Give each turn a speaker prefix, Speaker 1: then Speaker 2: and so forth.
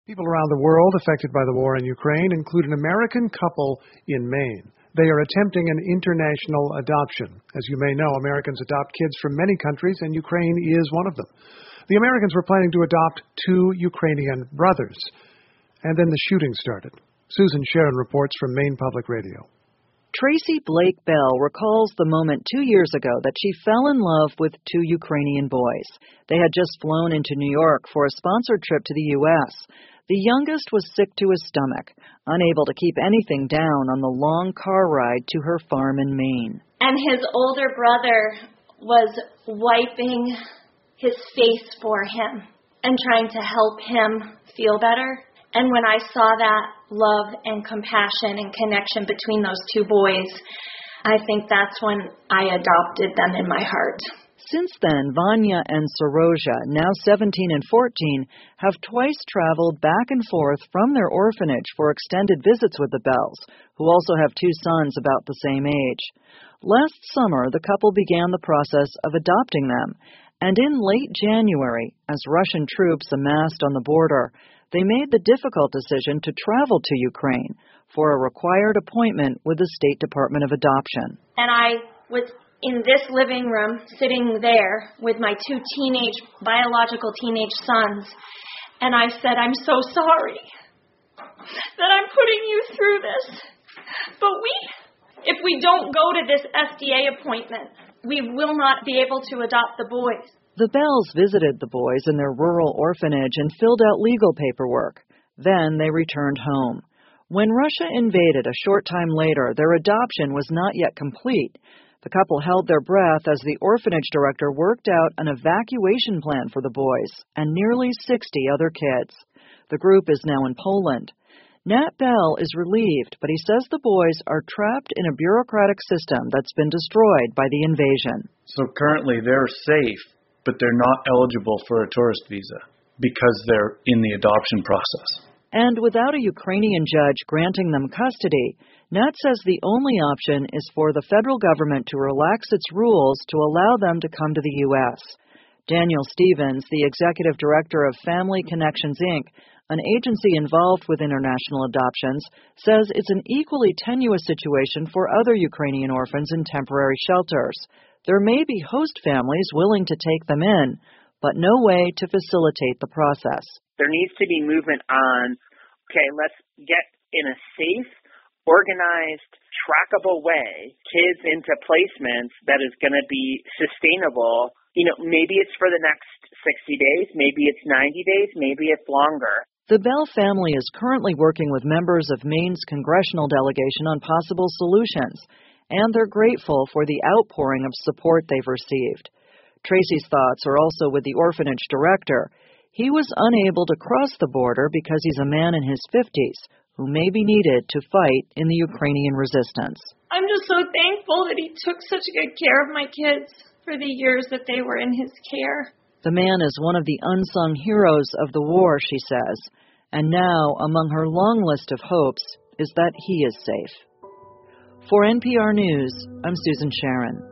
Speaker 1: People around the world affected by the war in Ukraine include an American couple in Maine. They are attempting an international adoption. As you may know, Americans adopt kids from many countries, and Ukraine is one of them. The Americans were planning to adopt 2 Ukrainian brothers. And then the shooting started. Susan Sharon reports from Maine Public Radio.
Speaker 2: Tracy Blake Bell recalls the moment 2 years ago that she fell in love with 2 Ukrainian boys. They had just flown into New York for a sponsored trip to the U.S. The youngest was sick to his stomach, unable to keep anything down on the long car ride to her farm in Maine.
Speaker 3: And his older brother was wiping his face for him and trying to help him feel better. And when I saw that love and compassion and connection between those 2 boys, I think that's when I adopted them in my heart.
Speaker 2: Since then, Vanya and Saroja, now 17 and 14, have twice traveled back and forth from their orphanage for extended visits with the Bells, who also have 2 sons about the same age. Last summer, the couple began the process of adopting them, and in late January, as Russian troops amassed on the border, they made the difficult decision to travel to Ukraine for a required appointment with the State Department of Adoption.
Speaker 3: And I was in this living room, sitting there with my 2 biological teenage sons, and I said, I'm so sorry that I'm putting you through this, but if we don't go to this SDA appointment, we will not be able to adopt the boys.
Speaker 2: The Bells visited the boys in their rural orphanage and filled out legal paperwork. Then they returned home. When Russia invaded a short time later, their adoption was not yet complete. The couple held their breath as the orphanage director worked out an evacuation plan for the boys and nearly 60 other kids. The group is now in Poland. Nat Bell is relieved, but he says the boys are trapped in a bureaucratic system that's been destroyed by the invasion.
Speaker 4: So currently they're safe, but they're not eligible for a tourist visa because they're in the adoption process.
Speaker 2: And without a Ukrainian judge granting them custody, Nat says the only option is for the federal government to relax its rules to allow them to come to the U.S. Daniel Stevens, the executive director of Family Connections, Inc., an agency involved with international adoptions, says it's an equally tenuous situation for other Ukrainian orphans in temporary shelters. There may be host families willing to take them in, but no way to facilitate the process.
Speaker 5: There needs to be movement on, okay, let's get in a safe, organized, trackable way kids into placements that is going to be sustainable. Maybe it's for the next 60 days, maybe it's 90 days, maybe it's longer.
Speaker 2: The Bell family is currently working with members of Maine's congressional delegation on possible solutions, and they're grateful for the outpouring of support they've received. Tracy's thoughts are also with the orphanage director. He was unable to cross the border because he's a man in his 50s who may be needed to fight in the Ukrainian resistance.
Speaker 3: I'm just so thankful that he took such good care of my kids for the years that they were in his care.
Speaker 2: The man is one of the unsung heroes of the war, she says, and now among her long list of hopes is that he is safe. For NPR News, I'm Susan Sharon.